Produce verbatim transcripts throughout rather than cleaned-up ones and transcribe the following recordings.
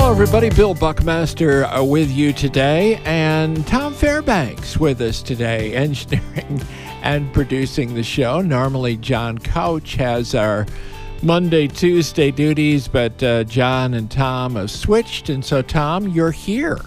Hello, everybody. Bill Buckmaster uh, with you today, and Tom Fairbanks with us today, engineering and producing the show. Normally, John Couch has our Monday, Tuesday duties, but uh, John and Tom have switched, and so, Tom, you're here.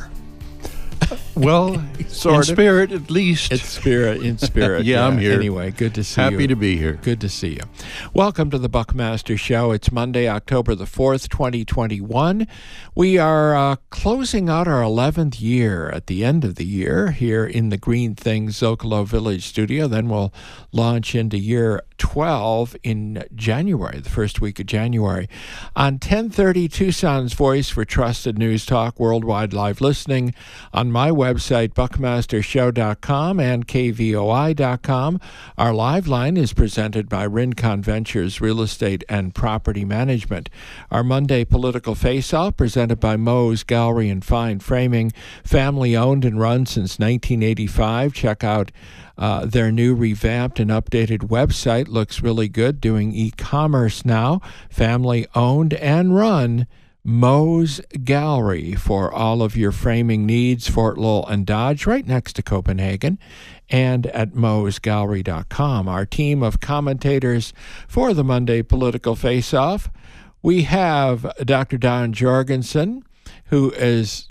Well, sort in of. spirit, at least. In spirit, in spirit. yeah, yeah, I'm here. Anyway, good to see Happy you. Happy to be here. Good to see you. Welcome to the Buckmaster Show. It's Monday, October the fourth, twenty twenty-one. We are uh, closing out our eleventh year at the end of the year here in the Green Things Zocalo Village studio. Then we'll launch into year twelve in January, the first week of January. On ten thirty, Tucson's voice for trusted news talk, worldwide live listening on my website, buckmaster show dot com and k v o i dot com. Our live line is presented by Rincon Ventures Real Estate and Property Management. Our Monday Political Face-Off presented by Moe's Gallery and Fine Framing, family owned and run since nineteen eighty-five. Check out Uh, their new revamped and updated website. Looks really good, doing e-commerce now. Family owned and run, Moe's Gallery, for all of your framing needs. Fort Lowell and Dodge, right next to Copenhagen, and at moes gallery dot com. Our team of commentators for the Monday Political Face-Off. We have Doctor Don Jorgensen, who is...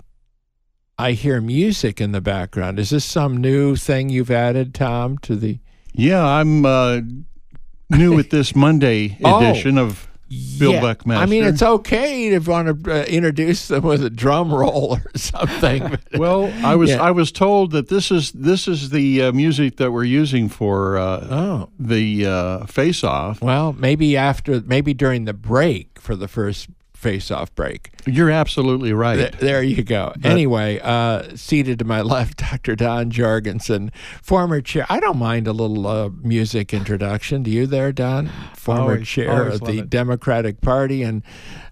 I hear music in the background. Is this some new thing you've added, Tom, to the... Yeah, I'm uh, new with this Monday edition oh, of Bill yeah. Buckmaster. I mean, it's okay if you want to uh, introduce them with a drum roll or something. Well, I was yeah. I was told that this is this is the uh, music that we're using for uh, oh. the uh, face-off. Well, maybe after, maybe during the break for the first face-off break. You're absolutely right. Th- there you go. But, anyway, uh, seated to my left, Doctor Don Jorgensen, former chair. I don't mind a little uh, music introduction. Do you there, Don? Former always, chair always of the it. Democratic Party and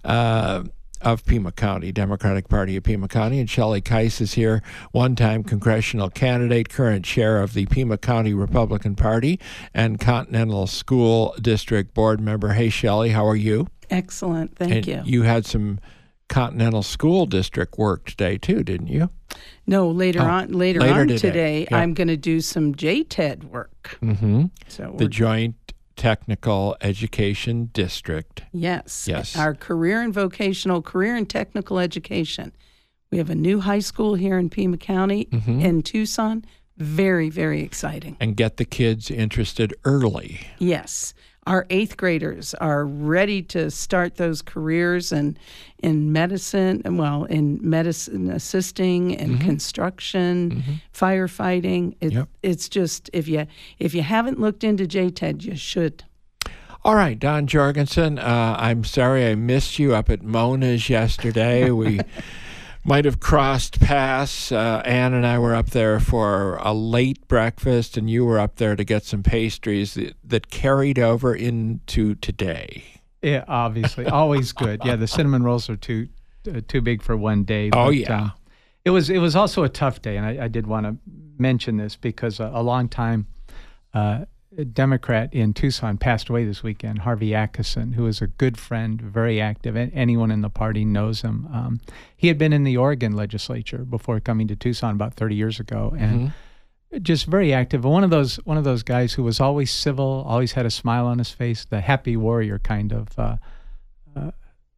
uh, of Pima County, Democratic Party of Pima County. And Shelley Keiss is here, one-time congressional candidate, current chair of the Pima County Republican Party and Continental School District board member. Hey, Shelley, how are you? Excellent. Thank and you. You had some Continental School District work today, too, didn't you? No, later oh, on later, later on today, today, yeah. I'm going to do some J T E D work. Mm-hmm. So the Joint Technical Education District. Yes. Yes. Our career and vocational, career and technical education. We have a new high school here in Pima County, mm-hmm. in Tucson. Very, very exciting. And get the kids interested early. Yes. Our eighth graders are ready to start those careers in, in medicine, well, in medicine assisting and mm-hmm. construction, mm-hmm. firefighting. It, yep. It's just, if you if you haven't looked into J T E D, you should. All right, Don Jorgensen, uh, I'm sorry I missed you up at Mona's yesterday. We might have crossed paths. Uh, Ann and I were up there for a late breakfast, and you were up there to get some pastries that, that carried over into today. Yeah, obviously. Always good. Yeah, the cinnamon rolls are too uh, too big for one day. Oh, but, yeah. Um, it was it was also a tough day, and I, I did want to mention this because a, a long time uh, Democrat in Tucson passed away this weekend, Harvey Atkinson, who is a good friend, very active. Anyone in the party knows him. Um, he had been in the Oregon legislature before coming to Tucson about thirty years ago, and mm-hmm. just very active. One of those one of those guys who was always civil, always had a smile on his face, the happy warrior kind of uh, uh,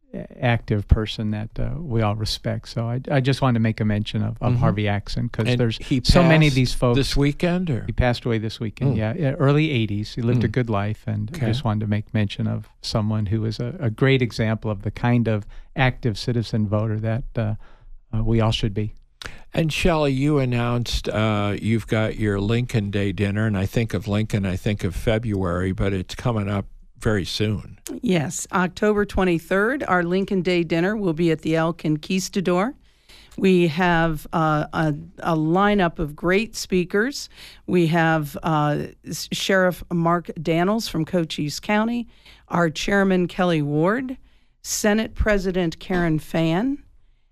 active person that uh, we all respect. So I, I just wanted to make a mention of, of mm-hmm. Harvey Atkinson because there's so many of these folks. This weekend? Or? He passed away this weekend, mm. yeah, early eighties. He lived mm. a good life, and okay. I just wanted to make mention of someone who is a, a great example of the kind of active citizen voter that uh, uh, we all should be. And Shelley, you announced uh, you've got your Lincoln Day dinner, and I think of Lincoln, I think of February, but it's coming up very soon. Yes, October twenty-third, our Lincoln Day dinner will be at the El Conquistador. We have uh, a, a lineup of great speakers. We have uh, Sheriff Mark Daniels from Cochise County, our Chairman Kelly Ward, Senate President Karen Fann,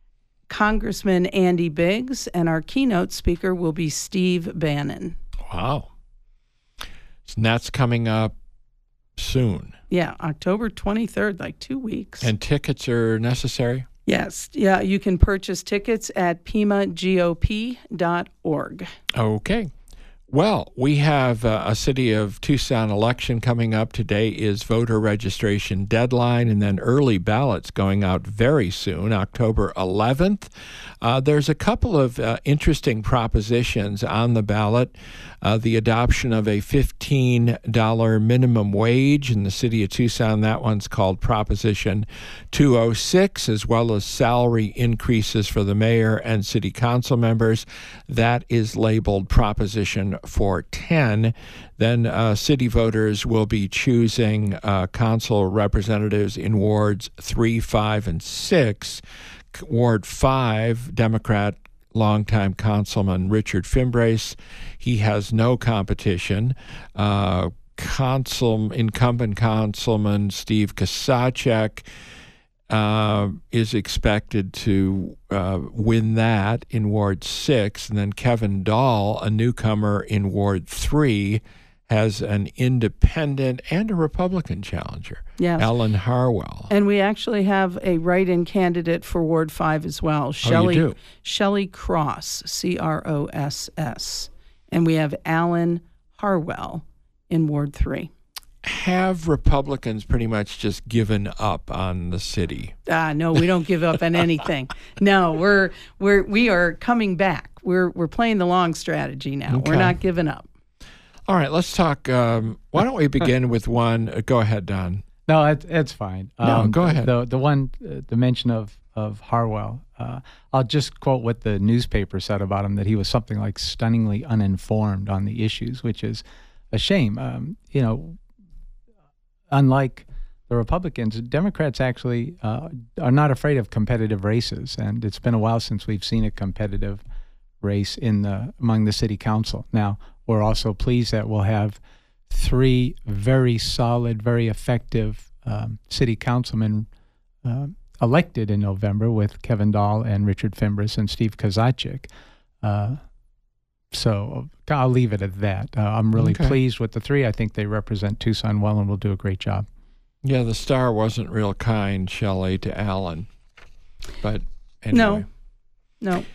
Congressman Andy Biggs, and our keynote speaker will be Steve Bannon. Wow. And that's coming up soon. Yeah, October twenty-third, like two weeks. And tickets are necessary? Yes. Yeah, you can purchase tickets at pima g o p dot org. Okay. Well, we have uh, a City of Tucson election coming up. Today is voter registration deadline, and then early ballots going out very soon, October eleventh. Uh, there's a couple of uh, interesting propositions on the ballot. Uh, the adoption of a fifteen dollars minimum wage in the City of Tucson. That one's called Proposition two oh six, as well as salary increases for the mayor and city council members. That is labeled Proposition four ten. Then uh, city voters will be choosing uh, council representatives in wards three, five, and six. Ward five, Democrat longtime councilman Richard Fimbres. He has no competition. Uh, council, incumbent councilman Steve Kasacek uh, is expected to uh, win that in Ward six. And then Kevin Dahl, a newcomer in Ward three, has an independent and a Republican challenger, Yes. Ellen Harwell. And we actually have a write-in candidate for Ward five as well, Shelley, do? Shelley Cross, C R O S S. And we have Alan Harwell in Ward three. Have Republicans pretty much just given up on the city? Ah, no, we don't give up on anything. No, we're we're we are coming back. We're we're playing the long strategy now. Okay. We're not giving up. All right, let's talk. Um, why don't we begin with one? Uh, go ahead, Don. No, it, it's fine. No, go ahead. The the one, uh, the mention of of Harwell. Uh, I'll just quote what the newspaper said about him: that he was something like stunningly uninformed on the issues, which is a shame. Um, you know, unlike the Republicans, Democrats actually uh, are not afraid of competitive races, and it's been a while since we've seen a competitive race in the among the city council. Now, we're also pleased that we'll have three very solid, very effective um, city councilmen uh, elected in November with Kevin Dahl and Richard Fimbres and Steve Kasacek. Uh, so I'll leave it at that. Uh, I'm really Okay. pleased with the three. I think they represent Tucson well and will do a great job. Yeah, the star wasn't real kind, Shelley, to Alan. But anyway. No, no.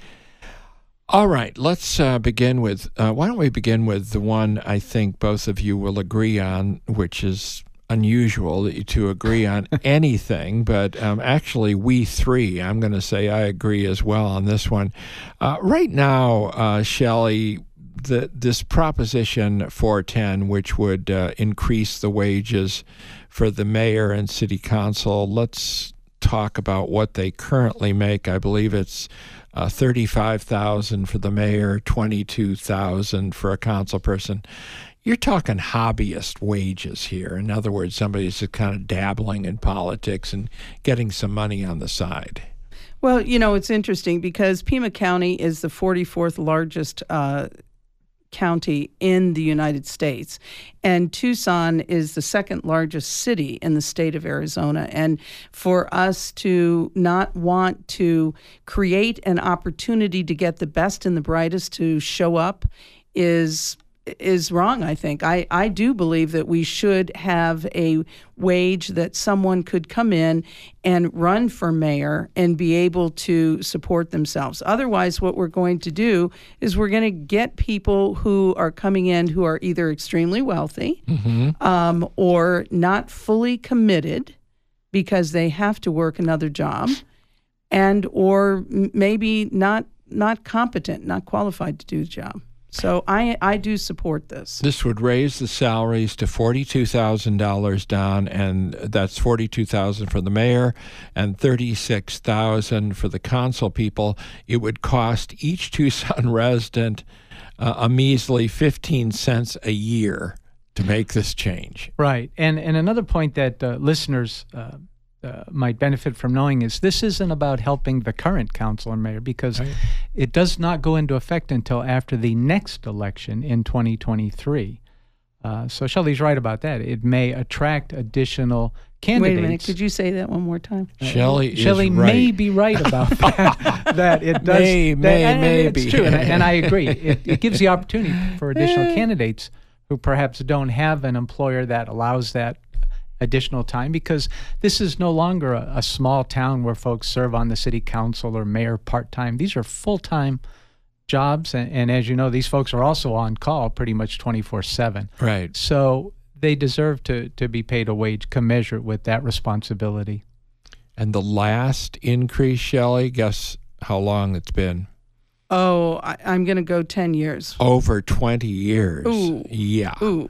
All right, let's uh, begin with, uh, why don't we begin with the one I think both of you will agree on, which is unusual that you two agree on anything, but um, actually we three, I'm going to say I agree as well on this one. Uh, right now, uh, Shelley, the, this Proposition four ten, which would uh, increase the wages for the mayor and city council, let's talk about what they currently make. I believe it's Uh, thirty-five thousand dollars for the mayor, twenty-two thousand dollars for a council person. You're talking hobbyist wages here. In other words, somebody's just kind of dabbling in politics and getting some money on the side. Well, you know, it's interesting because Pima County is the forty-fourth largest uh, county in the United States, and Tucson is the second largest city in the state of Arizona. And for us to not want to create an opportunity to get the best and the brightest to show up is is wrong, I think. I, I do believe that we should have a wage that someone could come in and run for mayor and be able to support themselves. Otherwise, what we're going to do is we're going to get people who are coming in who are either extremely wealthy Mm-hmm. um, or not fully committed because they have to work another job, and or m- maybe not not competent, not qualified to do the job. So I I do support this. This would raise the salaries to forty-two thousand dollars down, and that's forty-two thousand dollars for the mayor and thirty-six thousand dollars for the council people. It would cost each Tucson resident uh, a measly fifteen cents a year to make this change. Right. And and another point that uh, listeners uh, uh, might benefit from knowing is this isn't about helping the current council and mayor, because Right. it does not go into effect until after the next election in twenty twenty-three. Uh, so Shelley's right about that. It may attract additional candidates. Wait a minute, could you say that one more time? Shelley is Shelley right. may be right about that. that it does. May- that- may- and maybe. It's true, and I, and I agree. It, it gives the opportunity for additional candidates who perhaps don't have an employer that allows that additional time, because this is no longer a, a small town where folks serve on the city council or mayor part-time. These are full-time jobs, and, and as you know, these folks are also on call pretty much twenty-four seven. Right. So they deserve to, to be paid a wage commensurate with that responsibility. And the last increase, Shelley, guess how long it's been? Oh, I, I'm going to go ten years. Over twenty years. Ooh. Yeah. Ooh.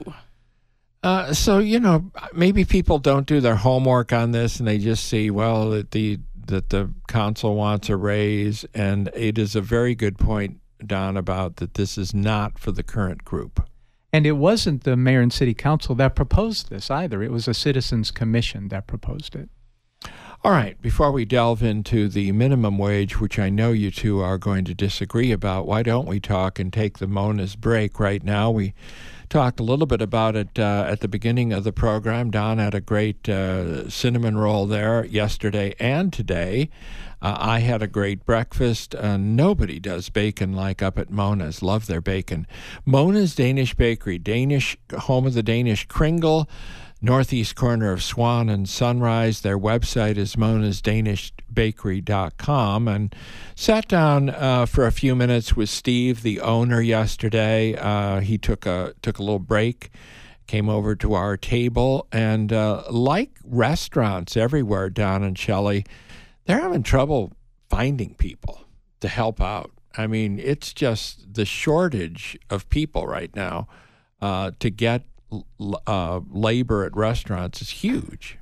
Uh, so, you know, maybe people don't do their homework on this and they just see, well, that the that the council wants a raise. And it is a very good point, Don, about that this is not for the current group. And it wasn't the mayor and city council that proposed this either. It was a citizens commission that proposed it. All right, before we delve into the minimum wage, which I know you two are going to disagree about, why don't we talk and take the Mona's break right now? We talked a little bit about it uh, at the beginning of the program. Don had a great uh, cinnamon roll there yesterday and today. Uh, I had a great breakfast. Uh, nobody does bacon like up at Mona's. Love their bacon. Mona's Danish Bakery, Danish, home of the Danish Kringle, northeast corner of Swan and Sunrise. Their website is monas danish bakery dot com. And sat down uh, for a few minutes with Steve, the owner, yesterday. Uh, he took a took a little break, came over to our table, and uh, like restaurants everywhere, Don and Shelley, they're having trouble finding people to help out. I mean, it's just the shortage of people right now uh, to get Uh, labor at restaurants is huge.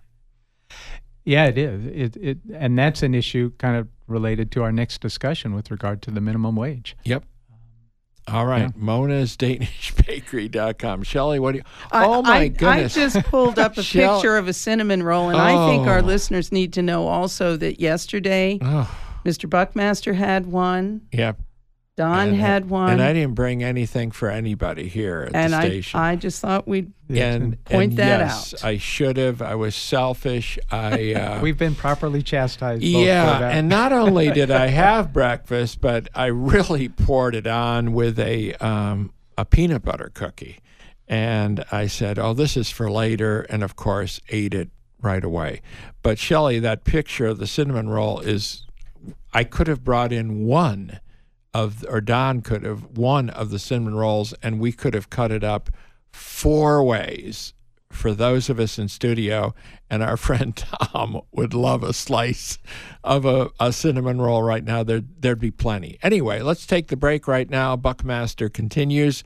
Yeah, it is. It, it, and that's an issue kind of related to our next discussion with regard to the minimum wage. Yep. All right. Yeah. monas danish bakery dot com. Shelley, what do you... I, oh, my I, goodness. I just pulled up a Shell- picture of a cinnamon roll, and oh. I think our listeners need to know also that yesterday, oh. Mister Buckmaster had one. Yep. Don and, had one. And I didn't bring anything for anybody here at and the I, station. I just thought we'd and, point and that yes, out. I should have. I was selfish. I uh, We've been properly chastised. Both yeah, for that. and not only did I have breakfast, but I really poured it on with a um, a peanut butter cookie. And I said, oh, this is for later, and of course ate it right away. But Shelley, that picture of the cinnamon roll is, I could have brought in one of, or Don could have, one of the cinnamon rolls, and we could have cut it up four ways for those of us in studio, and our friend Tom would love a slice of a, a cinnamon roll right now. There, there'd be plenty. Anyway, let's take the break right now. Buckmaster continues.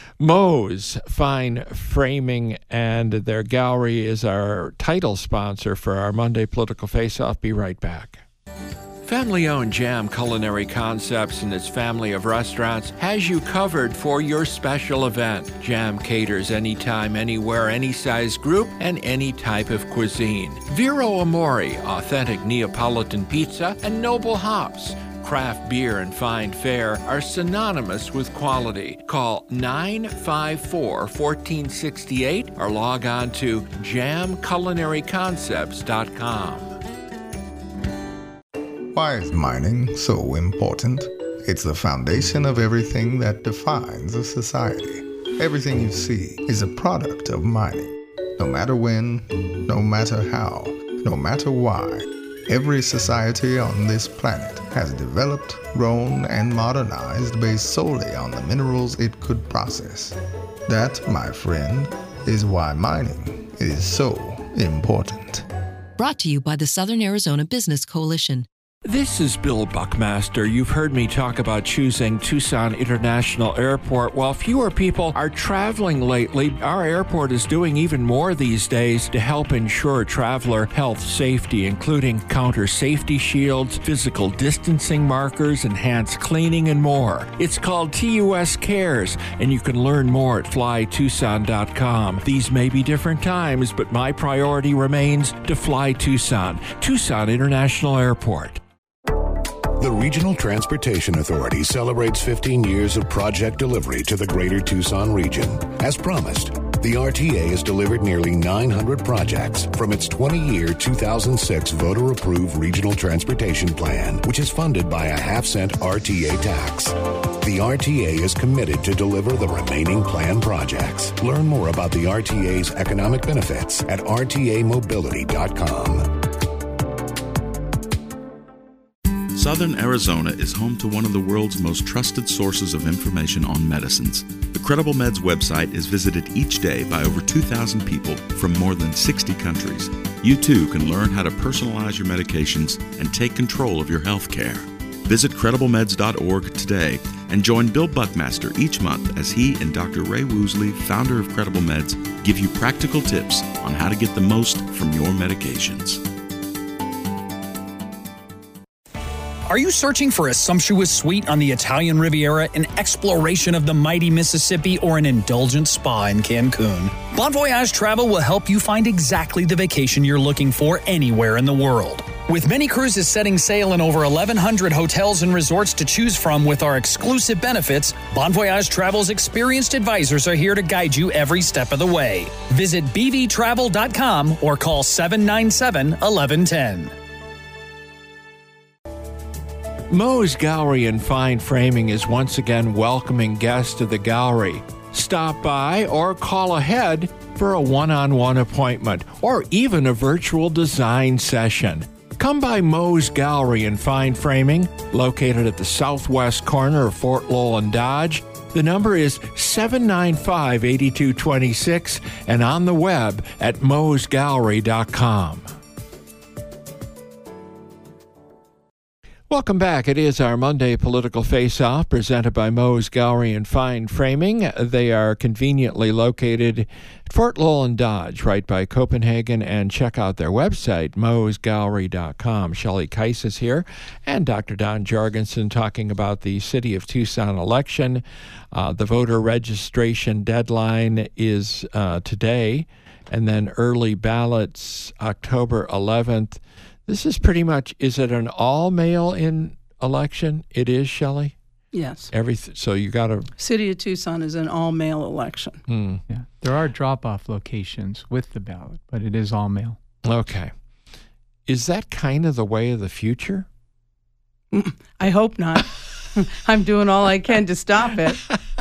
Moe's Fine Framing and their gallery is our title sponsor for our Monday Political Face-Off. Be right back. Family-owned Jam Culinary Concepts and its family of restaurants has you covered for your special event. Jam caters anytime, anywhere, any size group, and any type of cuisine. Vero Amore, authentic Neapolitan pizza, and Noble Hops. Craft beer and fine fare are synonymous with quality. Call nine five four, one four six eight or log on to jam culinary concepts dot com. Why is mining so important? It's the foundation of everything that defines a society. Everything you see is a product of mining. No matter when, no matter how, no matter why, every society on this planet has developed, grown, and modernized based solely on the minerals it could process. That, my friend, is why mining is so important. Brought to you by the Southern Arizona Business Coalition. This is Bill Buckmaster. You've heard me talk about choosing Tucson International Airport. While fewer people are traveling lately, our airport is doing even more these days to help ensure traveler health safety, including counter safety shields, physical distancing markers, enhanced cleaning, and more. It's called T U S Cares, and you can learn more at fly tucson dot com. These may be different times, but my priority remains to fly Tucson. Tucson International Airport. The Regional Transportation Authority celebrates fifteen years of project delivery to the greater Tucson region. As promised, The R T A has delivered nearly nine hundred projects from its twenty-year two thousand six voter-approved Regional Transportation Plan, which is funded by a half-cent R T A tax. The R T A is committed to deliver the remaining plan projects. Learn more about the R T A's economic benefits at R T A mobility dot com. Southern Arizona is home to one of the world's most trusted sources of information on medicines. The Credible Meds website is visited each day by over two thousand people from more than sixty countries. You too can learn how to personalize your medications and take control of your health care. Visit credible meds dot org today and join Bill Buckmaster each month as he and Doctor Ray Woosley, founder of Credible Meds, give you practical tips on how to get the most from your medications. Are you searching for a sumptuous suite on the Italian Riviera, an exploration of the mighty Mississippi, or an indulgent spa in Cancun? Bon Voyage Travel will help you find exactly the vacation you're looking for anywhere in the world. With many cruises setting sail in over eleven hundred hotels and resorts to choose from with our exclusive benefits, Bon Voyage Travel's experienced advisors are here to guide you every step of the way. Visit b v travel dot com or call seven nine seven, one one one zero. Moe's Gallery and Fine Framing is once again welcoming guests to the gallery. Stop by or call ahead for a one-on-one appointment or even a virtual design session. Come by Moe's Gallery and Fine Framing, located at the southwest corner of Fort Lowell and Dodge. The number is seven nine five, eight two two six and on the web at moes gallery dot com. Welcome back. It is our Monday Political Face-Off presented by Moe's Gallery and Fine Framing. They are conveniently located at Fort Lowell and Dodge, right by Copenhagen, and check out their website, moes gallery dot com. Shelley Keiss is here, and Doctor Don Jorgensen talking about the City of Tucson election. Uh, the voter registration deadline is uh, today, and then early ballots October eleventh. This is pretty much, is it an all-mail-in election? It is, Shelley? Yes. Everything. So you got to... City of Tucson is an all-mail election. Hmm. Yeah, there are drop-off locations with the ballot, but it is all mail. Okay. Is that kind of the way of the future? I hope not. I'm doing all I can to stop it.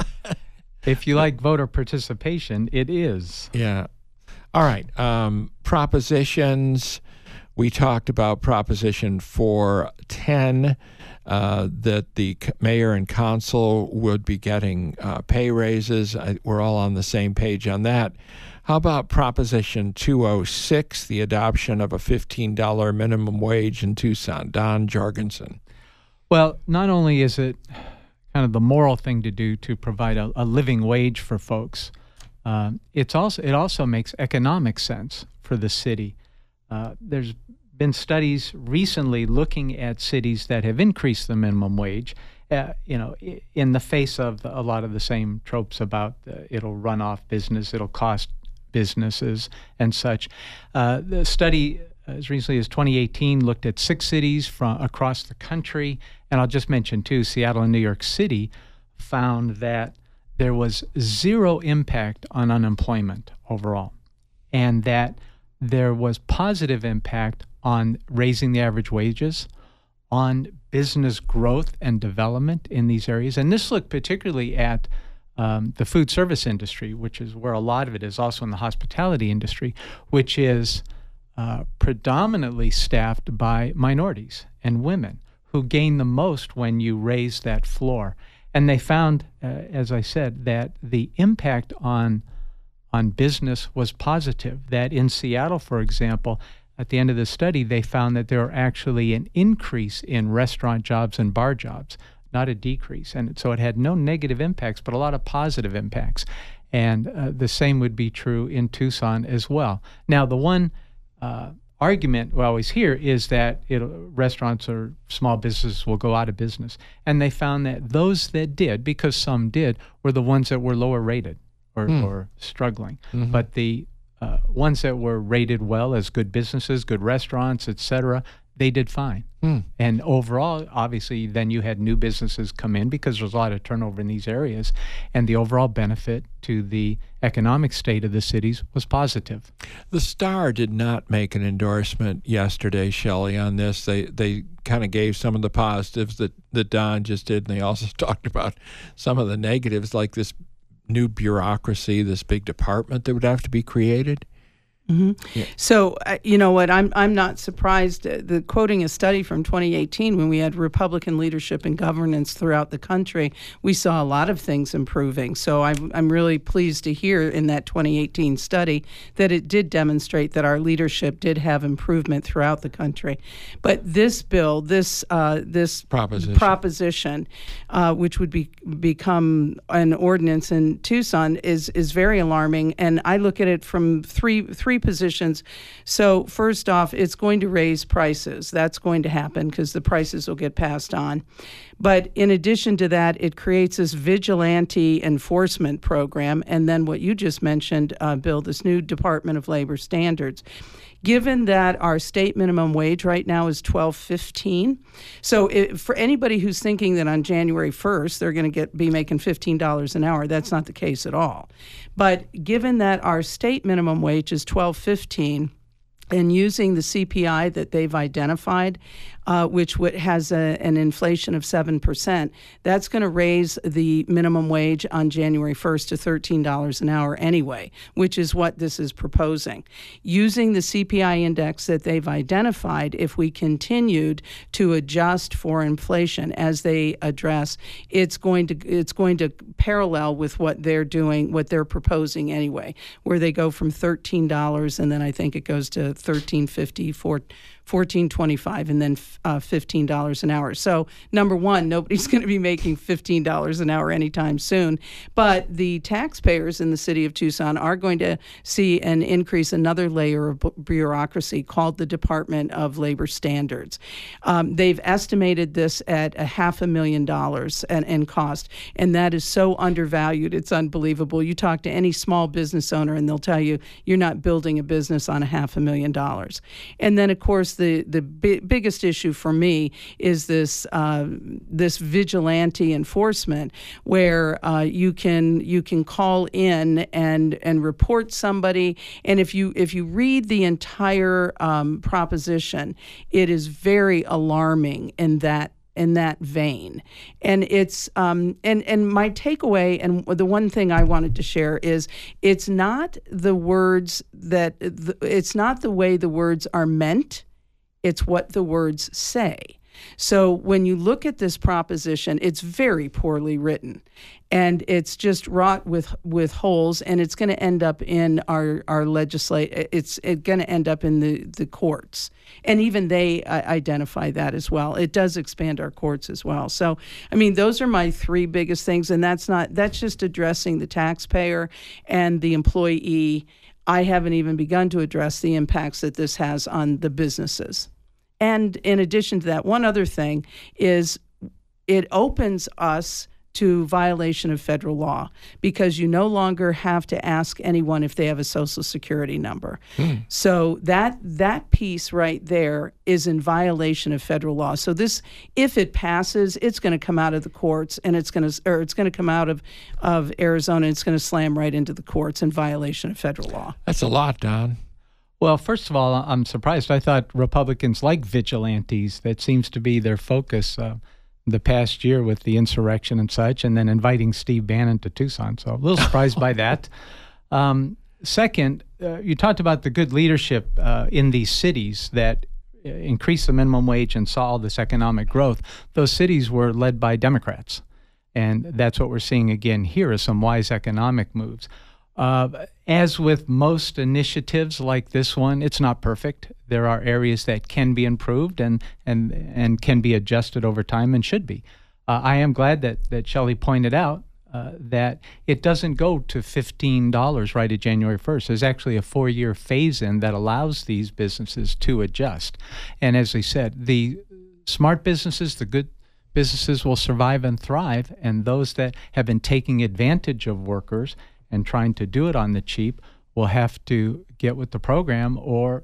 If you like voter participation, it is. Yeah. All right. Um, propositions... We talked about Proposition four ten, uh, that the mayor and council would be getting uh, pay raises. I, we're all on the same page on that. How about Proposition two oh six, the adoption of a fifteen dollars minimum wage in Tucson? Don Jorgensen. Well, not only is it kind of the moral thing to do to provide a, a living wage for folks, uh, it's also it also makes economic sense for the city. Uh, there's been studies recently looking at cities that have increased the minimum wage, uh, you know, in the face of a lot of the same tropes about uh, it'll run off business, it'll cost businesses and such. Uh, the study as recently as twenty eighteen looked at six cities from across the country, and I'll just mention too, Seattle and New York City found that there was zero impact on unemployment overall, and that there was positive impact on raising the average wages, on business growth and development in these areas. And this looked particularly at um, the food service industry, which is where a lot of it is, also in the hospitality industry, which is uh, predominantly staffed by minorities and women who gain the most when you raise that floor. And they found, uh, as I said, that the impact on on business was positive, that in Seattle, for example, at the end of the study, they found that there were actually an increase in restaurant jobs and bar jobs, not a decrease. And so it had no negative impacts, but a lot of positive impacts. And uh, the same would be true in Tucson as well. Now, the one uh, argument we always hear is that it, restaurants or small businesses will go out of business. And they found that those that did, because some did, were the ones that were lower rated. Or, mm. or struggling. Mm-hmm. But the uh, ones that were rated well as good businesses, good restaurants, et cetera, they did fine. Hmm. And overall, obviously, then you had new businesses come in because there's a lot of turnover in these areas, and the overall benefit to the economic state of the cities was positive. The Star did not make an endorsement yesterday, Shelley, on this. They they kind of gave some of the positives that, that Don just did, and they also talked about some of the negatives, like this new bureaucracy, this big department that would have to be created. Mm-hmm. Yeah. So, uh, you know what, I'm I'm not surprised. Uh, the quoting a study from twenty eighteen, when we had Republican leadership and governance throughout the country, we saw a lot of things improving. So I'm, I'm really pleased to hear in that twenty eighteen study that it did demonstrate that our leadership did have improvement throughout the country. But this bill, this uh, this proposition, proposition uh, which would be become an ordinance in Tucson, is is very alarming. And I look at it from three three positions. So first off, it's going to raise prices. That's going to happen because the prices will get passed on. But in addition to that, it creates this vigilante enforcement program. And then what you just mentioned, uh, Bill, this new Department of Labor standards. Given that our state minimum wage right now is twelve fifteen, so it, for anybody who's thinking that on January first they're going to get be making fifteen dollars an hour, that's not the case at all. But given that our state minimum wage is twelve fifteen, and using the C P I that they've identified, uh, which w- has a, an inflation of seven percent, that's going to raise the minimum wage on January first to thirteen dollars an hour anyway, which is what this is proposing. Using the C P I index that they've identified, if we continued to adjust for inflation as they address, it's going to it's going to parallel with what they're doing, what they're proposing anyway, where they go from thirteen dollars and then I think it goes to thirteen fifty, fourteen twenty-five, and then uh, fifteen dollars an hour. So number one, nobody's going to be making fifteen dollars an hour anytime soon. But the taxpayers in the city of Tucson are going to see an increase, another layer of bureaucracy called the Department of Labor Standards. Um, they've estimated this at a half a million dollars in, in cost, and that is so undervalued. It's unbelievable. You talk to any small business owner, and they'll tell you you're not building a business on a half a million dollars. And then, of course, the the bi- biggest issue for me is this uh, this vigilante enforcement, where uh, you can you can call in and and report somebody, and if you if you read the entire um, proposition, it is very alarming in that. in that vein. And it's um, and and my takeaway, and the one thing I wanted to share is it's not the words that the, it's not the way the words are meant, it's what the words say. So when you look at this proposition, it's very poorly written, and it's just wrought with with holes, and it's going to end up in our our legislate. It's it going to end up in the, the courts, and even they uh, identify that as well. It does expand our courts as well. So, I mean, those are my three biggest things, and that's not that's just addressing the taxpayer and the employee. I haven't even begun to address the impacts that this has on the businesses. And in addition to that, one other thing is it opens us to violation of federal law, because you no longer have to ask anyone if they have a Social Security number. Hmm. So that that piece right there is in violation of federal law. So this, if it passes, it's going to come out of the courts, and it's going to or it's going to come out of of Arizona. And it's going to slam right into the courts in violation of federal law. That's a lot, Don. Well, first of all, I'm surprised. I thought Republicans like vigilantes. That seems to be their focus uh, the past year with the insurrection and such, and then inviting Steve Bannon to Tucson. So a little surprised by that. Um, second, uh, you talked about the good leadership uh, in these cities that increased the minimum wage and saw all this economic growth. Those cities were led by Democrats, and that's what we're seeing again here is some wise economic moves. Uh, as with most initiatives like this one, it's not perfect. There are areas that can be improved and and, and can be adjusted over time and should be. Uh, I am glad that, that Shelley pointed out uh, that it doesn't go to fifteen dollars right at January first. There's actually a four-year phase-in that allows these businesses to adjust. And as they said, the smart businesses, the good businesses will survive and thrive, and those that have been taking advantage of workers and trying to do it on the cheap will have to get with the program, or uh,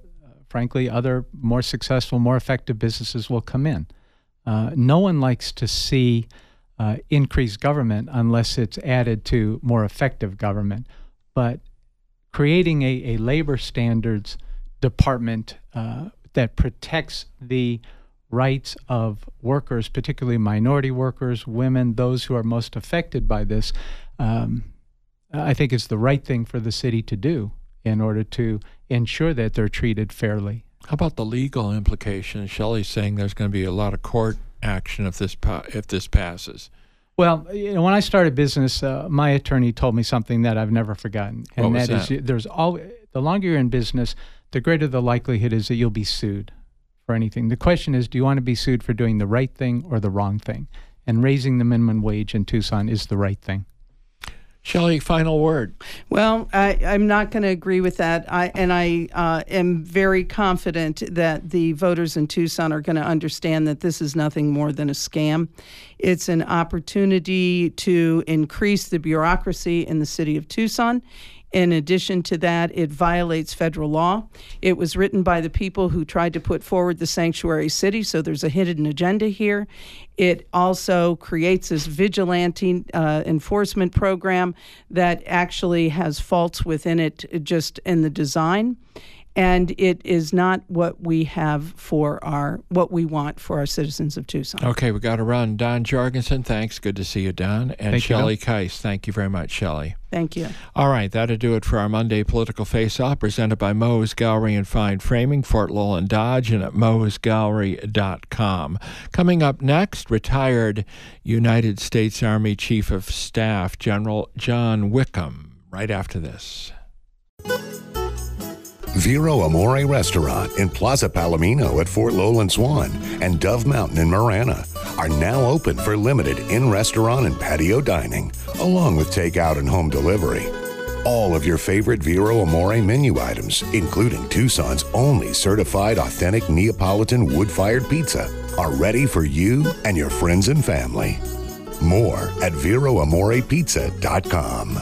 frankly, other more successful, more effective businesses will come in. Uh, no one likes to see uh, increased government unless it's added to more effective government. But creating a, a labor standards department uh, that protects the rights of workers, particularly minority workers, women, those who are most affected by this, um, I think is the right thing for the city to do in order to ensure that they're treated fairly. How about the legal implications? Shelley's saying there's going to be a lot of court action if this pa- if this passes. Well, you know, when I started business, uh, my attorney told me something that I've never forgotten, and What was that, that? is there's always, the longer you're in business, the greater the likelihood is that you'll be sued for anything. The question is, do you want to be sued for doing the right thing or the wrong thing? And raising the minimum wage in Tucson is the right thing. Shelley, final word. Well, I, I'm not going to agree with that. I, and I uh, am very confident that the voters in Tucson are going to understand that this is nothing more than a scam. It's an opportunity to increase the bureaucracy in the city of Tucson. In addition to that, it violates federal law. It was written by the people who tried to put forward the sanctuary city, so there's a hidden agenda here. It also creates this vigilante uh, enforcement program that actually has faults within it just in the design. And it is not what we have for our, what we want for our citizens of Tucson. Okay, we got to run. Don Jorgensen, thanks. Good to see you, Don. And Thank you, Shelley Keiss, thank you very much, Shelley. Thank you. All right, that'll do it for our Monday Political Face-Off, presented by Moe's Gallery and Fine Framing, Fort Lowell and Dodge, and at moes gallery dot com. Coming up next, retired United States Army Chief of Staff General John Wickham, right after this. Vero Amore Restaurant in Plaza Palomino at Fort Lowell and Swan and Dove Mountain in Marana are now open for limited in-restaurant and patio dining, along with takeout and home delivery. All of your favorite Vero Amore menu items, including Tucson's only certified authentic Neapolitan wood-fired pizza, are ready for you and your friends and family. More at vero amore pizza dot com.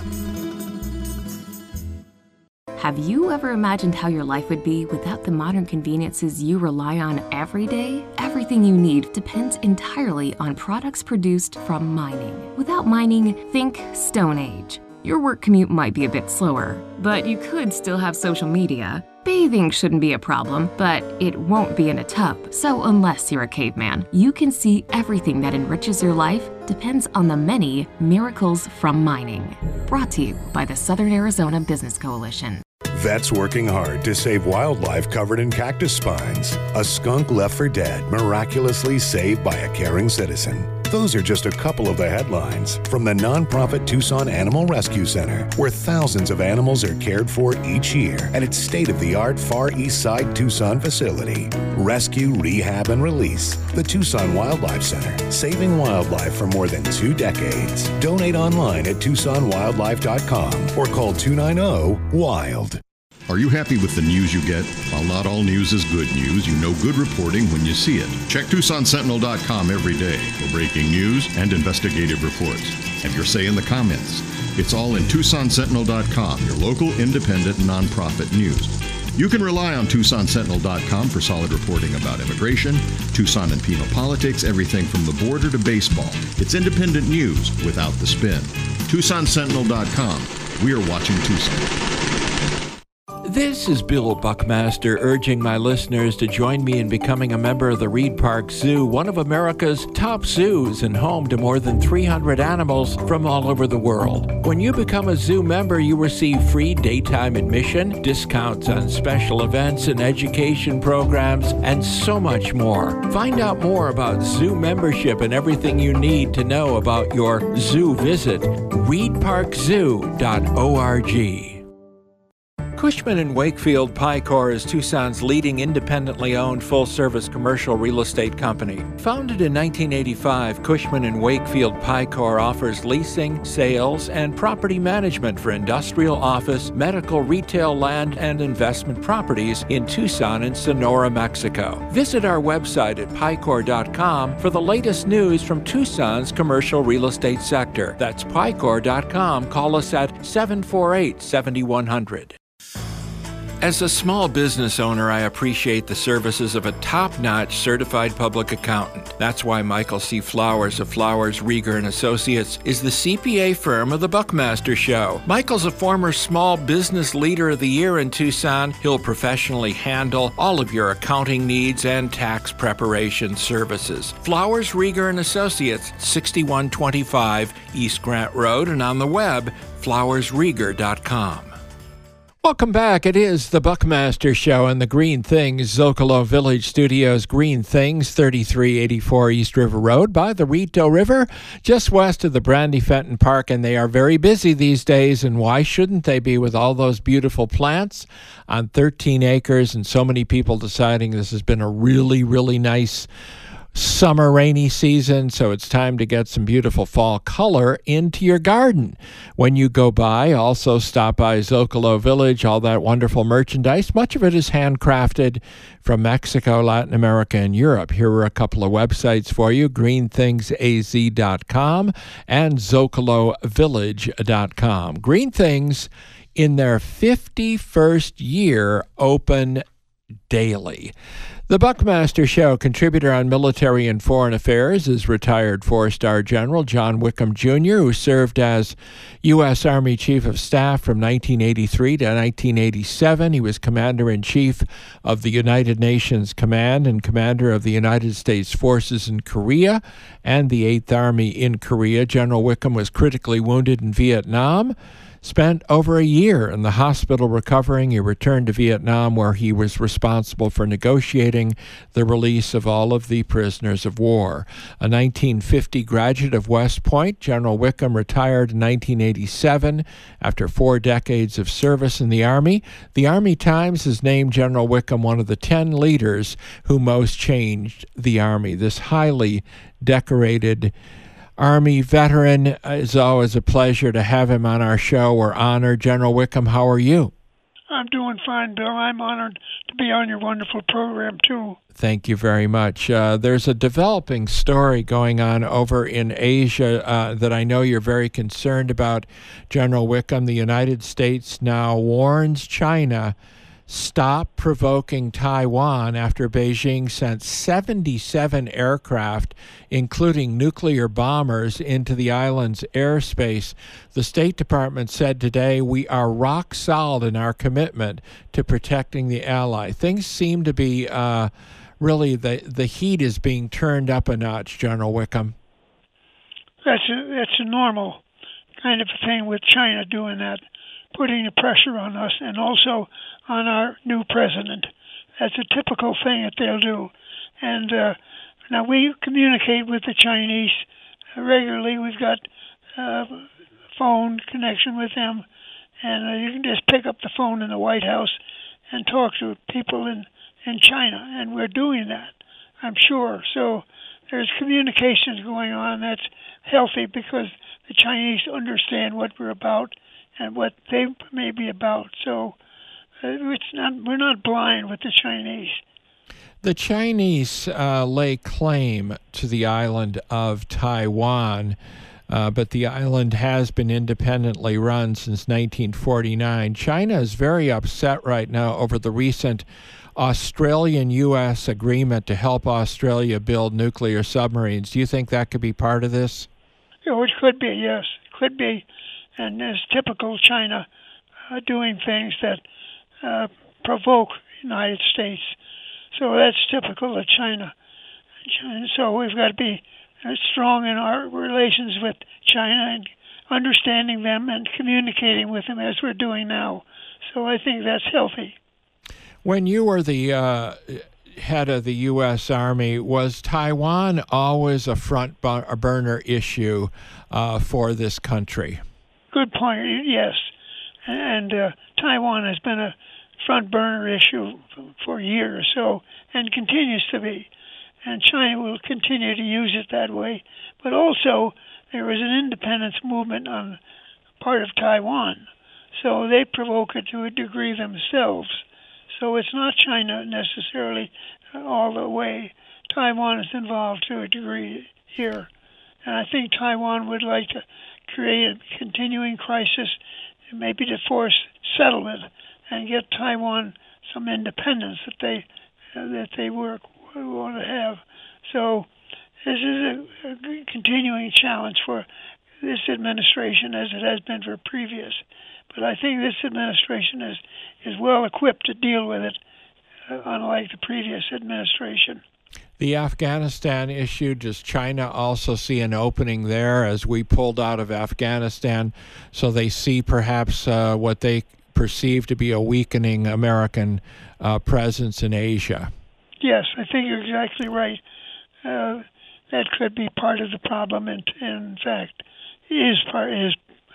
Have you ever imagined how your life would be without the modern conveniences you rely on every day? Everything you need depends entirely on products produced from mining. Without mining, think Stone Age. Your work commute might be a bit slower, but you could still have social media. Bathing shouldn't be a problem, but it won't be in a tub. So unless you're a caveman, you can see everything that enriches your life depends on the many miracles from mining. Brought to you by the Southern Arizona Business Coalition. Vets working hard to save wildlife covered in cactus spines. A skunk left for dead, miraculously saved by a caring citizen. Those are just a couple of the headlines from the nonprofit Tucson Animal Rescue Center, where thousands of animals are cared for each year at its state-of-the-art Far East Side Tucson facility. Rescue, rehab, and release. The Tucson Wildlife Center, saving wildlife for more than two decades. Donate online at tucson wildlife dot com or call two nine zero WILD. Are you happy with the news you get? While not all news is good news, you know good reporting when you see it. Check tucson sentinel dot com every day for breaking news and investigative reports. Have your say in the comments. It's all in tucson sentinel dot com, your local independent nonprofit news. You can rely on tucson sentinel dot com for solid reporting about immigration, Tucson and penal politics, everything from the border to baseball. It's independent news without the spin. tucson sentinel dot com. We are watching Tucson. This is Bill Buckmaster urging my listeners to join me in becoming a member of the Reed Park Zoo, one of America's top zoos and home to more than three hundred animals from all over the world. When you become a zoo member, you receive free daytime admission, discounts on special events and education programs, and so much more. Find out more about zoo membership and everything you need to know about your zoo visit. reed park zoo dot org. Cushman and Wakefield Picor is Tucson's leading independently owned full-service commercial real estate company. Founded in nineteen eighty-five, Cushman and Wakefield Picor offers leasing, sales, and property management for industrial, office, medical, retail, land, and investment properties in Tucson and Sonora, Mexico. Visit our website at picor dot com for the latest news from Tucson's commercial real estate sector. That's picor dot com. Call us at seven four eight, seven one zero zero. As a small business owner, I appreciate the services of a top-notch certified public accountant. That's why Michael C. Flowers of Flowers, Rieger and Associates is the C P A firm of the Buckmaster Show. Michael's a former Small Business Leader of the Year in Tucson. He'll professionally handle all of your accounting needs and tax preparation services. Flowers, Rieger and Associates, sixty-one twenty-five East Grant Road, and on the web, flowers rieger dot com. Welcome back. It is the Buckmaster Show and the Green Things Zocalo Village Studios. Green Things, thirty-three eighty-four East River Road by the Rito River, just west of the Brandy Fenton Park. And they are very busy these days, and why shouldn't they be with all those beautiful plants on thirteen acres and so many people deciding this has been a really, really nice summer rainy season, so it's time to get some beautiful fall color into your garden. When you go by, also stop by Zocalo Village, all that wonderful merchandise. Much of it is handcrafted from Mexico, Latin America, and Europe. Here are a couple of websites for you, green things a z dot com and zocalo village dot com. Green Things, in their fifty-first year, open daily. The Buckmaster Show contributor on military and foreign affairs is retired four-star General John Wickham Junior, who served as U S Army Chief of Staff from nineteen eighty-three to nineteen eighty-seven. He was Commander-in-Chief of the United Nations Command and Commander of the United States Forces in Korea and the eighth Army in Korea. General Wickham was critically wounded in Vietnam. Spent over a year in the hospital recovering. He returned to Vietnam, where he was responsible for negotiating the release of all of the prisoners of war. A nineteen fifty graduate of West Point, General Wickham retired in nineteen eighty-seven after four decades of service in the Army. The Army Times has named General Wickham one of the ten leaders who most changed the Army. This highly decorated Army veteran, is always a pleasure to have him on our show. We're honored. General Wickham, how are you? I'm doing fine, Bill. I'm honored to be on your wonderful program, too. Thank you very much. Uh, there's a developing story going on over in Asia uh, that I know you're very concerned about, General Wickham. The United States now warns China, stop provoking Taiwan after Beijing sent seventy-seven aircraft, including nuclear bombers, into the island's airspace. The State Department said today, we are rock solid in our commitment to protecting the ally. Things seem to be, uh, really, the, the heat is being turned up a notch, General Wickham. That's a, that's a normal kind of a thing with China doing that, putting the pressure on us, and also on our new president. That's a typical thing that they'll do. And uh, now we communicate with the Chinese regularly. We've got uh, phone connection with them, and uh, you can just pick up the phone in the White House and talk to people in, in China, and we're doing that, I'm sure. So there's communications going on that's healthy because the Chinese understand what we're about and what they may be about. So uh, it's not, we're not blind with the Chinese. The Chinese uh, lay claim to the island of Taiwan, uh, but the island has been independently run since nineteen forty-nine. China is very upset right now over the recent Australian-U S agreement to help Australia build nuclear submarines. Do you think that could be part of this? Oh, it could be, yes. It could be. And it's typical China uh, doing things that uh, provoke the United States. So that's typical of China. China. So we've got to be uh, strong in our relations with China and understanding them and communicating with them as we're doing now. So I think that's healthy. When you were the uh, head of the U S Army, was Taiwan always a front burner issue uh, for this country? Good point, yes. And uh, Taiwan has been a front burner issue for years, so, and continues to be. And China will continue to use it that way. But also, there was an independence movement on the part of Taiwan, so they provoke it to a degree themselves. So it's not China necessarily all the way. Taiwan is involved to a degree here. And I think Taiwan would like to create a continuing crisis, maybe to force settlement and get Taiwan some independence that they uh, that they work want to have. So this is a, a continuing challenge for this administration, as it has been for previous. But I think this administration is is well equipped to deal with it, uh, unlike the previous administration. The Afghanistan issue, does China also see an opening there as we pulled out of Afghanistan, so they see perhaps uh, what they perceive to be a weakening American uh, presence in Asia? Yes, I think you're exactly right. Uh, that could be part of the problem, and in fact, is part is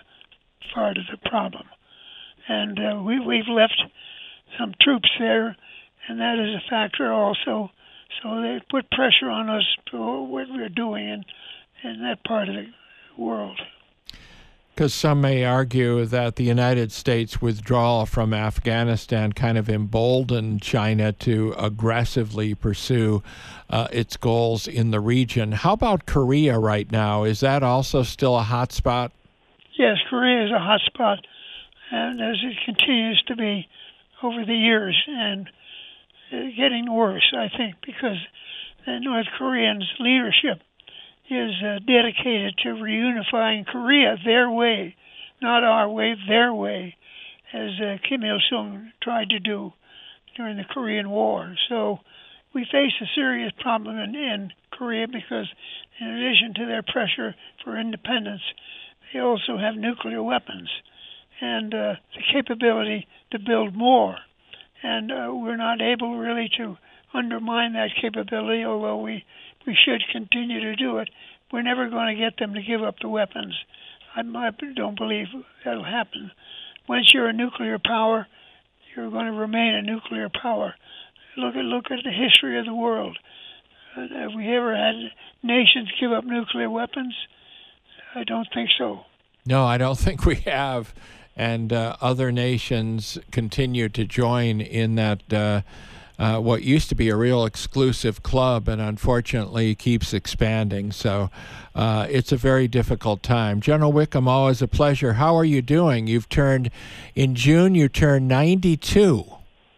part of the problem. And uh, we we've left some troops there, and that is a factor also. So they put pressure on us for what we're doing in, in that part of the world. Because some may argue that the United States withdrawal from Afghanistan kind of emboldened China to aggressively pursue uh, its goals in the region. How about Korea right now? Is that also still a hot spot? Yes, Korea is a hot spot, and as it continues to be over the years, and getting worse, I think, because the North Koreans' leadership is uh, dedicated to reunifying Korea their way, not our way, their way, as uh, Kim Il-sung tried to do during the Korean War. So we face a serious problem in, in Korea because in addition to their pressure for independence, they also have nuclear weapons and uh, the capability to build more. And uh, we're not able really to undermine that capability, although we, we should continue to do it. We're never going to get them to give up the weapons. I, I don't believe that'll happen. Once you're a nuclear power, you're going to remain a nuclear power. Look at look at the history of the world. Uh, have we ever had nations give up nuclear weapons? I don't think so. No, I don't think we have. And uh, other nations continue to join in that uh, uh, what used to be a real exclusive club and unfortunately keeps expanding. So uh, it's a very difficult time. General Wickham, always a pleasure. How are you doing? You've turned, in June, you turned ninety-two.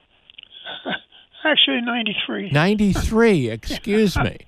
Actually, ninety-three. ninety-three, excuse me.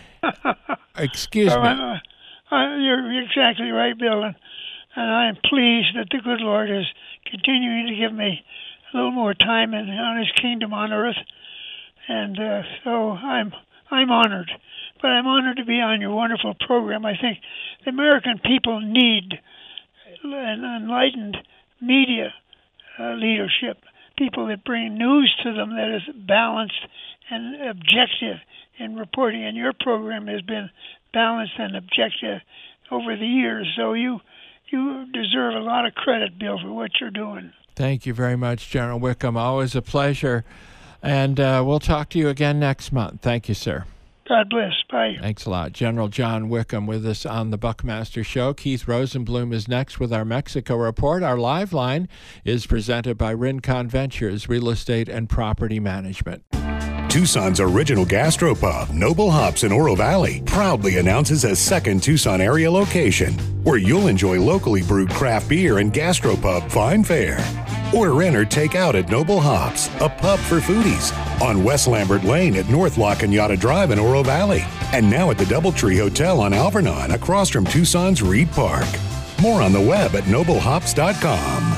Excuse so, me. Uh, uh, you're exactly right, Bill. And, And I am pleased that the good Lord is continuing to give me a little more time in, on His kingdom on earth, and uh, so I'm I'm honored. But I'm honored to be on your wonderful program. I think the American people need an enlightened media uh, leadership, people that bring news to them that is balanced and objective in reporting. And your program has been balanced and objective over the years. So you. You deserve a lot of credit, Bill, for what you're doing. Thank you very much, General Wickham. Always a pleasure. And uh, we'll talk to you again next month. Thank you, sir. God bless. Bye. Thanks a lot. General John Wickham with us on the Buckmaster Show. Keith Rosenblum is next with our Mexico report. Our live line is presented by Rincon Ventures, Real Estate and Property Management. Tucson's original gastropub, Noble Hops in Oro Valley, proudly announces a second Tucson area location where you'll enjoy locally brewed craft beer and gastropub fine fare. Order in or take out at Noble Hops, a pub for foodies, on West Lambert Lane at North La Cañada Drive in Oro Valley, and now at the Doubletree Hotel on Alvernon across from Tucson's Reed Park. More on the web at noble hops dot com.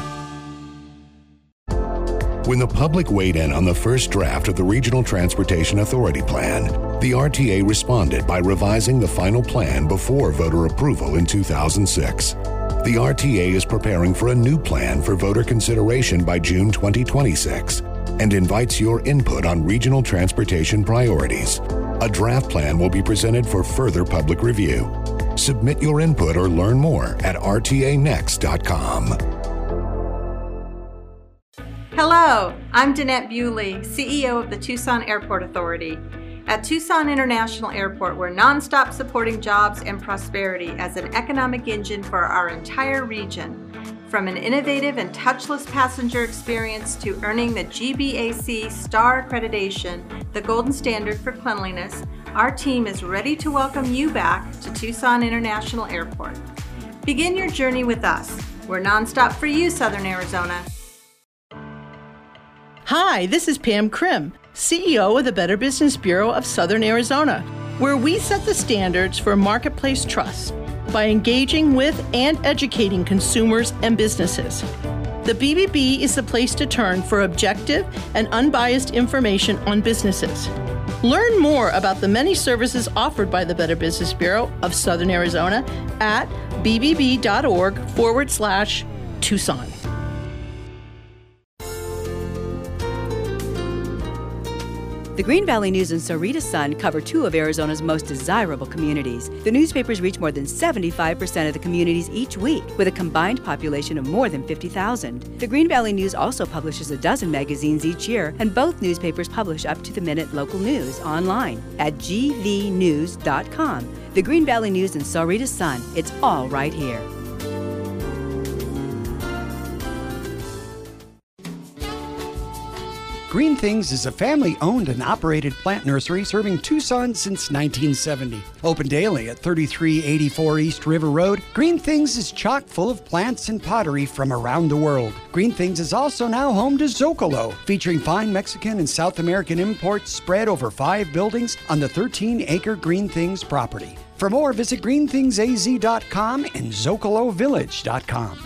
When the public weighed in on the first draft of the Regional Transportation Authority Plan, the R T A responded by revising the final plan before voter approval in two thousand six. The R T A is preparing for a new plan for voter consideration by June twenty twenty-six and invites your input on regional transportation priorities. A draft plan will be presented for further public review. Submit your input or learn more at r t a next dot com. Hello, I'm Danette Bewley, C E O of the Tucson Airport Authority. At Tucson International Airport, we're nonstop supporting jobs and prosperity as an economic engine for our entire region. From an innovative and touchless passenger experience to earning the G B A C Star Accreditation, the golden standard for cleanliness, our team is ready to welcome you back to Tucson International Airport. Begin your journey with us. We're nonstop for you, Southern Arizona. Hi, this is Pam Krim, C E O of the Better Business Bureau of Southern Arizona, where we set the standards for marketplace trust by engaging with and educating consumers and businesses. The B B B is the place to turn for objective and unbiased information on businesses. Learn more about the many services offered by the Better Business Bureau of Southern Arizona at bbb.org forward slash Tucson. The Green Valley News and Sahuarita Sun cover two of Arizona's most desirable communities. The newspapers reach more than seventy-five percent of the communities each week, with a combined population of more than fifty thousand. The Green Valley News also publishes a dozen magazines each year, and both newspapers publish up-to-the-minute local news online at g v news dot com. The Green Valley News and Sahuarita Sun, it's all right here. Green Things is a family-owned and operated plant nursery serving Tucson since nineteen seventy. Open daily at thirty-three eighty-four East River Road, Green Things is chock full of plants and pottery from around the world. Green Things is also now home to Zocalo, featuring fine Mexican and South American imports spread over five buildings on the thirteen acre Green Things property. For more, visit green things a z dot com and zocalo village dot com.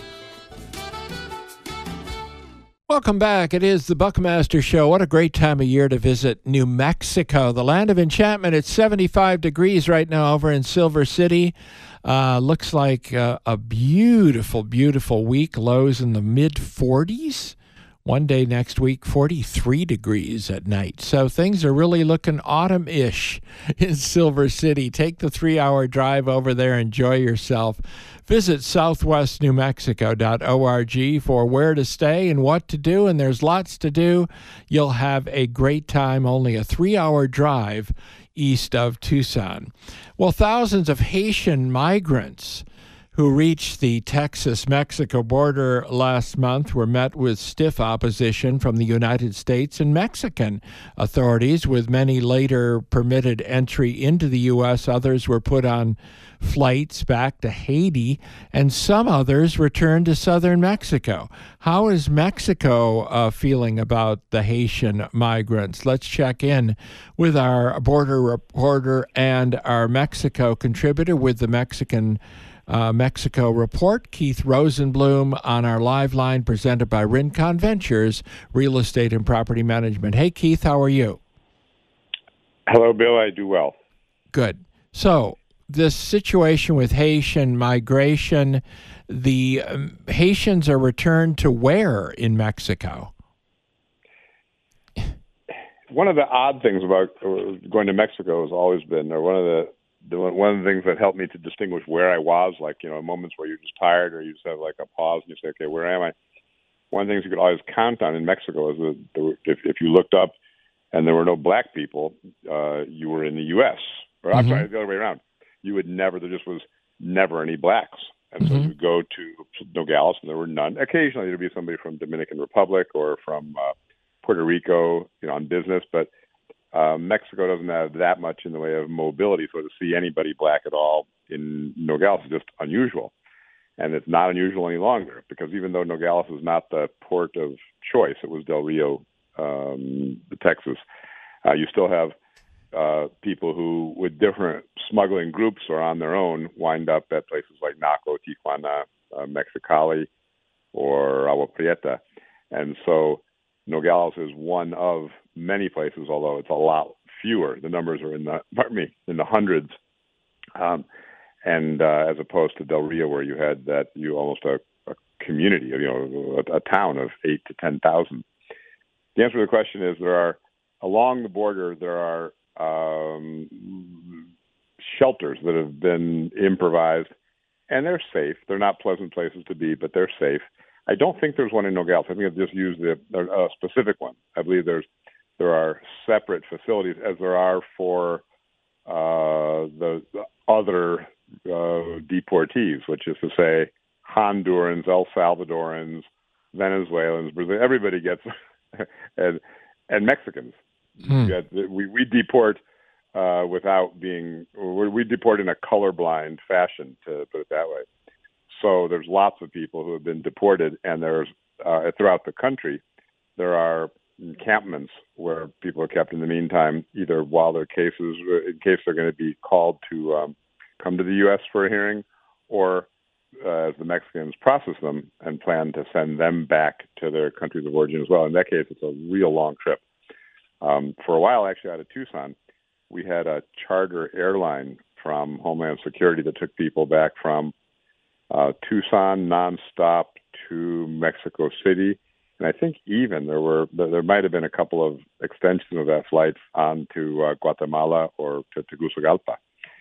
Welcome back. It is the Buckmaster Show. What a great time of year to visit New Mexico, the land of enchantment. It's seventy-five degrees right now over in Silver City. Uh, looks like uh, a beautiful, beautiful week. Lows in the mid forties. One day next week, forty-three degrees at night. So things are really looking autumn-ish in Silver City. Take the three-hour drive over there. Enjoy yourself. Visit southwest new mexico dot org for where to stay and what to do, and there's lots to do. You'll have a great time, only a three-hour drive east of Tucson. Well, thousands of Haitian migrants who reached the Texas-Mexico border last month were met with stiff opposition from the United States and Mexican authorities, with many later permitted entry into the U S. Others were put on flights back to Haiti, and some others returned to southern Mexico. How is Mexico uh, feeling about the Haitian migrants? Let's check in with our border reporter and our Mexico contributor with the Mexican Uh, Mexico Report, Keith Rosenblum, on our live line presented by Rincon Ventures, Real Estate and Property Management. Hey, Keith, how are you? Hello, Bill. I do well. Good. So this situation with Haitian migration, the um, Haitians are returned to where in Mexico? One of the odd things about going to Mexico has always been, or one of the The, one of the things that helped me to distinguish where I was, like, you know, moments where you're just tired or you just have like a pause and you say, okay, where am I? One of the things you could always count on in Mexico is that there were, if, if you looked up and there were no black people, uh, you were in the U S Or I'm mm-hmm. sorry, the other way around. You would never, there just was never any blacks. And mm-hmm. so you go to Nogales and there were none. Occasionally there'd be somebody from Dominican Republic or from uh, Puerto Rico, you know, on business, but Uh, Mexico doesn't have that much in the way of mobility, so to see anybody black at all in Nogales is just unusual. And it's not unusual any longer, because even though Nogales is not the port of choice, it was Del Rio, um, Texas, uh, you still have uh, people who, with different smuggling groups or on their own, wind up at places like Naco, Tijuana, uh, Mexicali, or Agua Prieta. And so Nogales is one of many places, although it's a lot fewer. The numbers are in the, pardon me, in the hundreds, um, and uh, as opposed to Del Rio, where you had that, you almost a, a community, you know, a, a town of eight to ten thousand. The answer to the question is there are along the border there are um, shelters that have been improvised, and they're safe. They're not pleasant places to be, but they're safe. I don't think there's one in Nogales. I think I've just used the, a specific one. I believe there's there are separate facilities, as there are for uh, the, the other uh, deportees, which is to say Hondurans, El Salvadorans, Venezuelans, Brazil. Everybody gets, and and Mexicans. Hmm. Get, we we deport uh, without being we deport in a colorblind fashion, to put it that way. So there's lots of people who have been deported, and there's uh, throughout the country, there are encampments where people are kept in the meantime, either while their cases, in case they're going to be called to um, come to the U S for a hearing, or uh, as the Mexicans process them and plan to send them back to their countries of origin as well. In that case, it's a real long trip. Um, for a while, actually, out of Tucson, we had a charter airline from Homeland Security that took people back from uh, Tucson nonstop to Mexico City. And I think even there were there might have been a couple of extensions of that flight on to uh, Guatemala or to Tegucigalpa.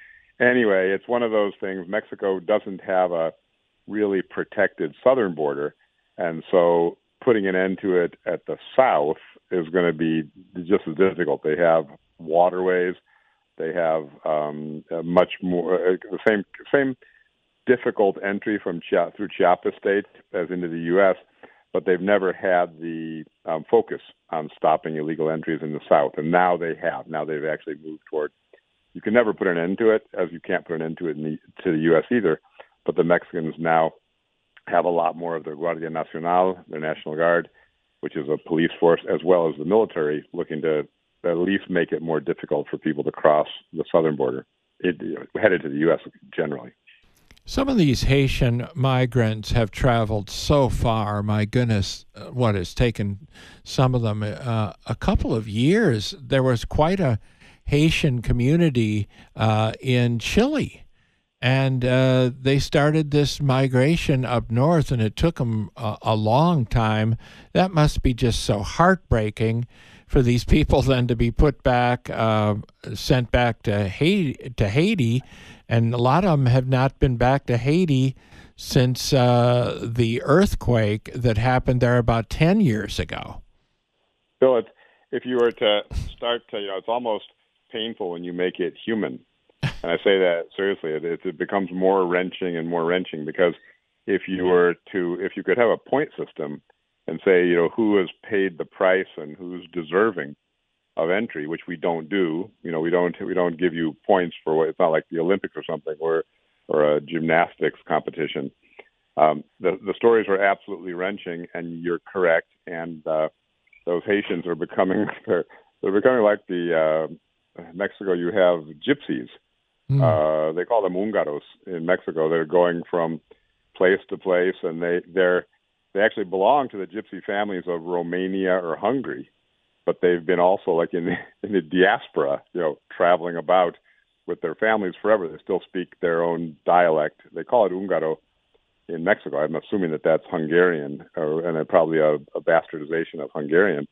Anyway, it's one of those things. Mexico doesn't have a really protected southern border, and so putting an end to it at the south is going to be just as difficult. They have waterways, they have um, much more uh, the same same difficult entry from Chia- through Chiapas State as into the U S, but they've never had the um, focus on stopping illegal entries in the south, and now they have. Now they've actually moved toward. You can never put an end to it, as you can't put an end to it in the, to the U S either. But the Mexicans now have a lot more of their Guardia Nacional, their National Guard, which is a police force, as well as the military, looking to at least make it more difficult for people to cross the southern border, it, headed to the U S generally. Some of these Haitian migrants have traveled so far. My goodness, what has taken some of them uh, a couple of years. There was quite a Haitian community uh, in Chile, and uh, they started this migration up north, and it took them a, a long time. That must be just so heartbreaking for these people then to be put back, uh, sent back to Haiti, to Haiti, and a lot of them have not been back to Haiti since uh, the earthquake that happened there about ten years ago. Bill, it's, if you were to start to, you know, it's almost painful when you make it human. And I say that seriously. It, it becomes more wrenching and more wrenching, because if you were to, if you could have a point system and say, you know, who has paid the price and who's deserving of entry, which we don't do. You know, we don't we don't give you points for what, it's not like the Olympics or something, or or a gymnastics competition. Um, the the stories are absolutely wrenching, and you're correct. And uh, those Haitians are becoming they're, they're becoming like the uh, Mexico. You have gypsies. Mm. Uh, they call them húngaros in Mexico. They're going from place to place, and they they're they actually belong to the gypsy families of Romania or Hungary. But they've been also like in the, in the diaspora, you know, traveling about with their families forever. They still speak their own dialect. They call it Húngaro in Mexico. I'm assuming that that's Hungarian, or, and probably a, a bastardization of Hungarian.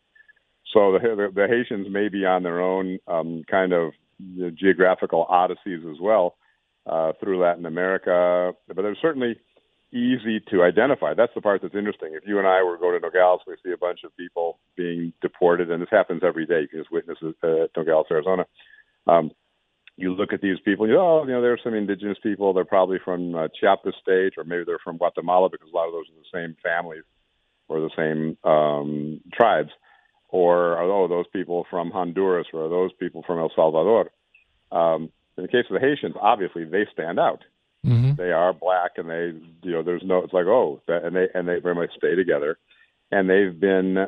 So the, the, the Haitians may be on their own um, kind of you know, geographical odysseys as well uh, through Latin America. But they're certainly easy to identify. That's the part that's interesting. If you and I were to go to Nogales, we see a bunch of people being deported, and this happens every day. You can just witness it at Nogales, Arizona. Um, you look at these people, you know, oh, you know, there are some indigenous people. They're probably from uh, Chiapas State, or maybe they're from Guatemala, because a lot of those are the same families or the same um, tribes. Or, oh, those people from Honduras, or are those people from El Salvador. Um, in the case of the Haitians, obviously they stand out. Mm-hmm. They are black, and they, you know, there's no, it's like, oh, that, and they and they very much stay together, and they've been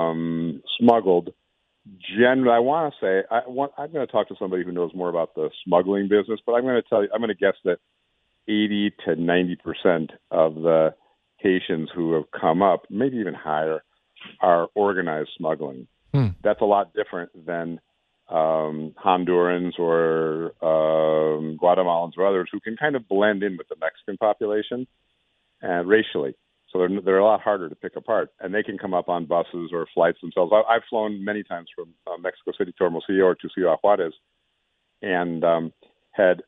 um, smuggled. Generally, I want to say, I want, I'm going to talk to somebody who knows more about the smuggling business, but I'm going to tell you, I'm going to guess that eighty to ninety percent of the Haitians who have come up, maybe even higher, are organized smuggling. Hmm. That's a lot different than um, Hondurans or um, Guatemalans or others who can kind of blend in with the Mexican population and racially. So they're, they're a lot harder to pick apart, and they can come up on buses or flights themselves. I, I've flown many times from uh, Mexico City to Hermosillo or to Ciudad Juarez, and um, had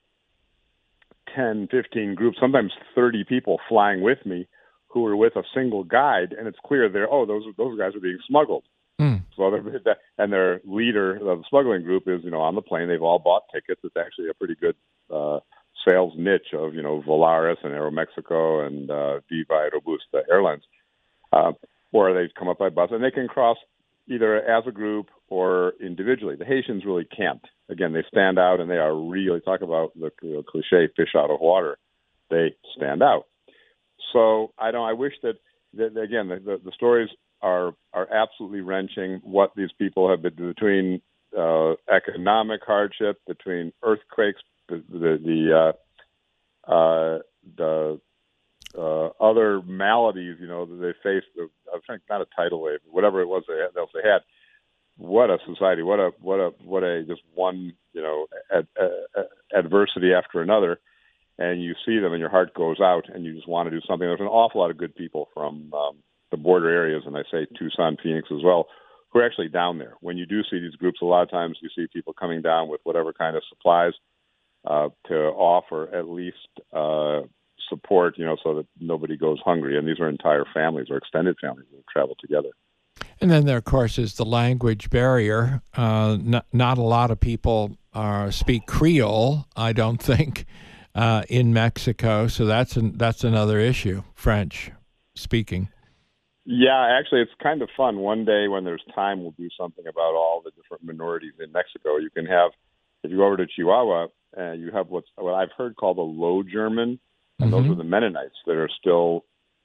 ten, fifteen groups, sometimes thirty people flying with me who were with a single guide, and it's clear they're, oh, those those guys are being smuggled. Mm. So they're, and their leader of the smuggling group is, you know, on the plane. They've all bought tickets. It's actually a pretty good uh, sales niche of, you know, Volaris and Aeromexico and uh, Viva Aerobus Airlines. Uh, or they come up by bus, and they can cross either as a group or individually. The Haitians really can't. Again, they stand out, and they are really, talk about the you know, cliche fish out of water. They stand out. So I don't. I wish that, that again, the, the, the stories are are absolutely wrenching. What these people have been between uh, economic hardship, between earthquakes, the the, the uh, uh, the uh, other maladies, you know, that they faced. I'm trying not a tidal wave, whatever it was they had, else they had. What a society! What a what a what a just one you know ad, ad, adversity after another, and you see them and your heart goes out and you just want to do something. There's an awful lot of good people from um, the border areas, and I say Tucson, Phoenix as well, who are actually down there. When you do see these groups, a lot of times you see people coming down with whatever kind of supplies uh, to offer at least uh, support, you know, so that nobody goes hungry. And these are entire families or extended families that travel together. And then there, of course, is the language barrier. Uh, not, not a lot of people uh, speak Creole, I don't think, uh, in Mexico. So that's an, that's another issue, French speaking. Yeah, actually, it's kind of fun. One day when there's time, we'll do something about all the different minorities in Mexico. You can have, if you go over to Chihuahua, uh, you have what's what I've heard called the Low German, and Mm-hmm. those are the Mennonites that are still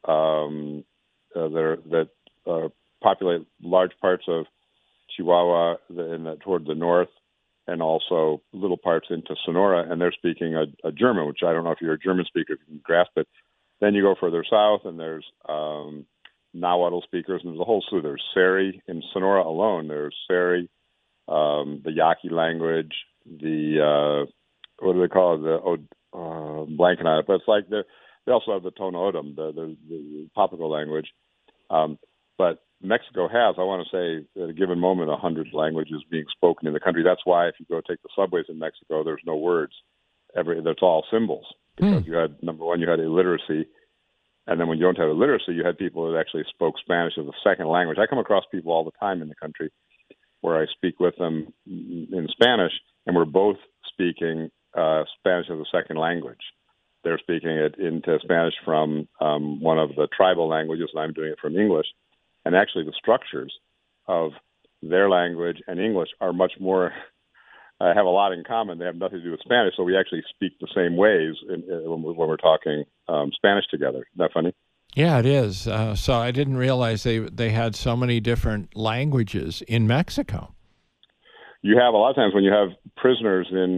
um, uh, that are, that uh, populate large parts of Chihuahua in the, toward the north, and also little parts into Sonora, and they're speaking a, a German, which I don't know if you're a German speaker, if you can grasp it. Then you go further south, and there's um, Nahuatl speakers, and there's a whole slew. There's Seri in Sonora alone. There's Seri, um, the Yaqui language, the uh, what do they call it? The oh, uh, blanking on it, but it's like they they also have the Tono Odom, the the, the Papago language. Um, but Mexico has, I want to say, at a given moment, a hundred languages being spoken in the country. That's why if you go take the subways in Mexico, there's no words. Every that's all symbols because mm. you had number one, you had illiteracy. And then when you don't have illiteracy, you had people that actually spoke Spanish as a second language. I come across people all the time in the country where I speak with them in Spanish, and we're both speaking uh, Spanish as a second language. They're speaking it into Spanish from um, one of the tribal languages, and I'm doing it from English. And actually the structures of their language and English are much more, uh, have a lot in common. They have nothing to do with Spanish, so we actually speak the same ways in, in, when, we're, when we're talking um, Spanish together. Isn't that funny? Yeah, it is. Uh, so I didn't realize they they had so many different languages in Mexico. You have a lot of times when you have prisoners in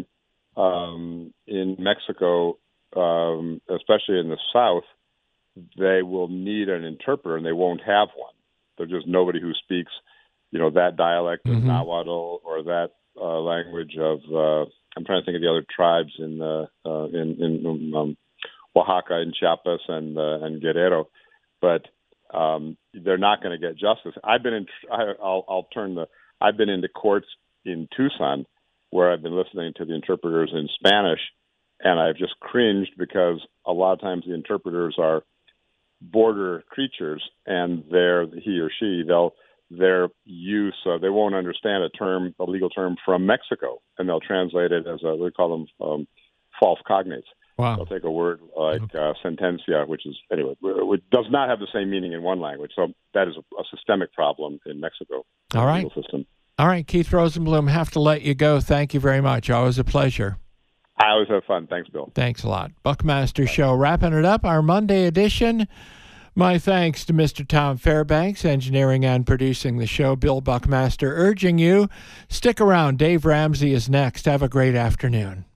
um, in Mexico, um, especially in the South, they will need an interpreter, and they won't have one. There's just nobody who speaks, you know, that dialect of mm-hmm. Nahuatl or that uh, language of. Uh, I'm trying to think of the other tribes in uh, uh, in, in um, Oaxaca and Chiapas and uh, and Guerrero, but um, they're not going to get justice. I've been in. I, I'll, I'll turn the. I've been into courts in Tucson where I've been listening to the interpreters in Spanish, and I've just cringed because a lot of times the interpreters are border creatures, and they're he or she they'll their use of they won't understand a term a legal term from Mexico, and they'll translate it as a we call them um, false cognates. Wow. They'll take a word like uh, sentencia, which is anyway which does not have the same meaning in one language. So that is a, a systemic problem in Mexico. All right. Legal system. All right, Keith Rosenblum, have to let you go. Thank you very much. Always a pleasure. I always have fun. Thanks, Bill. Thanks a lot. Buckmaster Bye. Show wrapping it up, our Monday edition. My thanks to Mister Tom Fairbanks, engineering and producing the show. Bill Buckmaster urging you, stick around. Dave Ramsey is next. Have a great afternoon.